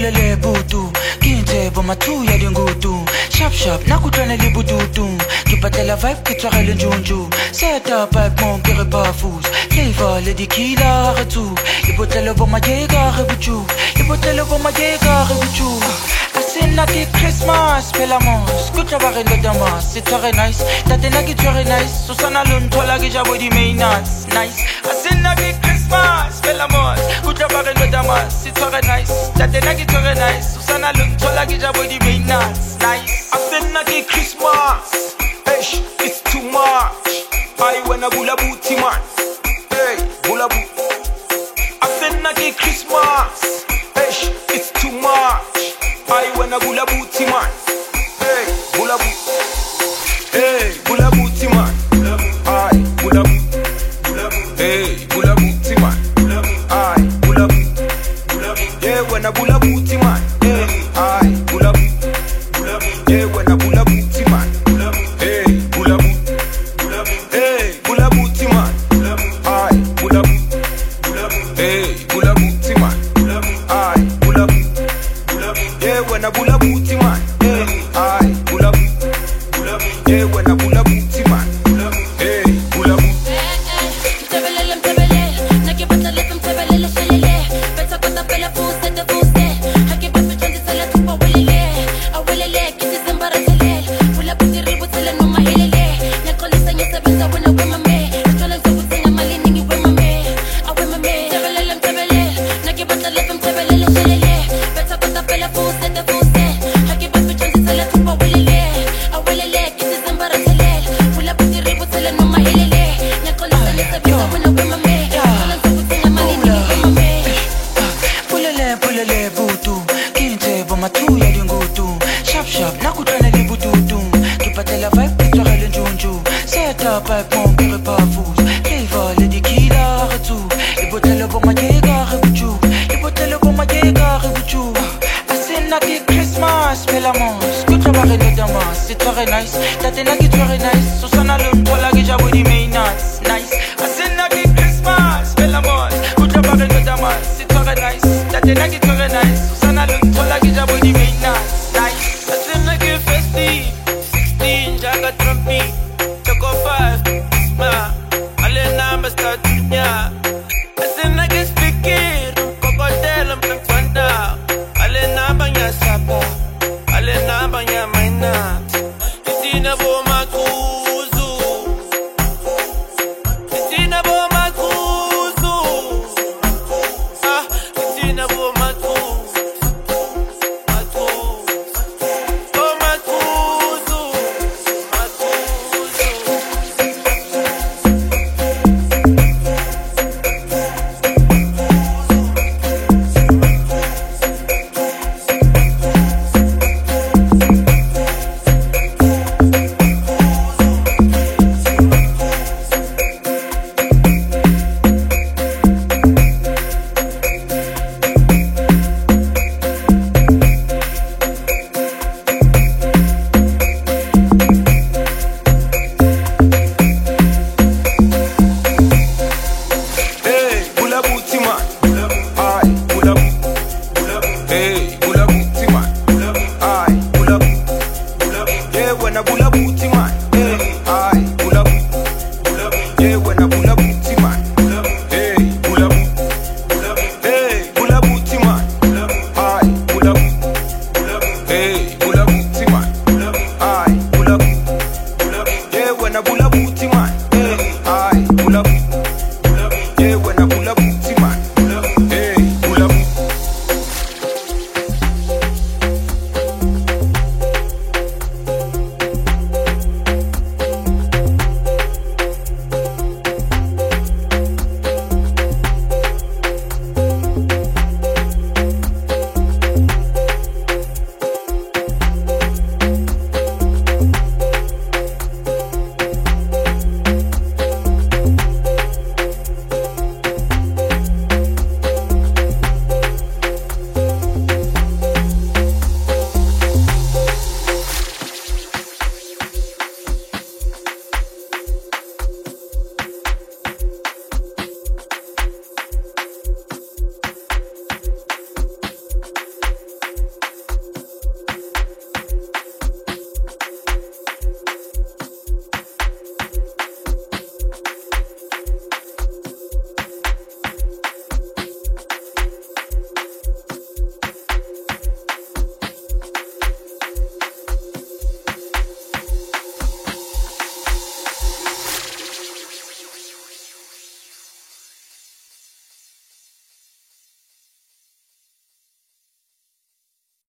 pulele butu kinte bomatu ya dingutu sharp sharp nakutwana le bututu ke patela vibe ke tswagele njunju set up pipe mon ke re pas fous flavor le dikila retu ibotele bomayeka re butu ibotele bomayeka re butu asena ke Christmas pela mos kutra ba re le damas c'est très nice tatena ke très nice susana lonthola ke jabo di main nuts nice asena ke Christmas pela mos kutra ba re le damas c'est très nice tatena ke très nice susana lonthola ke jabo di main nuts nice asena ke Christmas eish it's too much I wanna bula booty man hey bula boot asena ke Christmas eish it's too much I wanna bula booty man hey bula boot hey bula booty man ay bula boot hey bula booty man ay bula boot yeah wanna bula booty man ay bula boot yeah wanna bula booty man hey bula boot hey bula booty man ay bula boot hey bula booty man ay bula boot yeah wanna bula booty man ay bula boot yeah wanna bula booty man hey bula boot pulele butu kinte bomatu ya dingutu sharp sharp nakutwana le bututu ke patela vibe ke tswagele njunju set up pipe mon ke re pas fous flavor le dikila retu ibotele bomayeka re butu ibotele bomayeka re butu asena ke Christmas pela mos kutra ba re le damas c'est très nice tatena ke très nice susana lonthola ke jabo di main nuts nice asena ke Christmas pela mos kutra ba re le damas c'est très nice tatena ke très nice susana lonthola ke jabo di main nuts nice asena ke festive 16 jaga trumpy choco 5 ma ale number start nya asena ke speaker cocktail mfanda ale number nya sapa ale number nya maina itina bo makuzu itina bo makuzu ah itina bo makuzu oh makuzu Bula booty man, ay, bula boot, yeah, when I bula boot.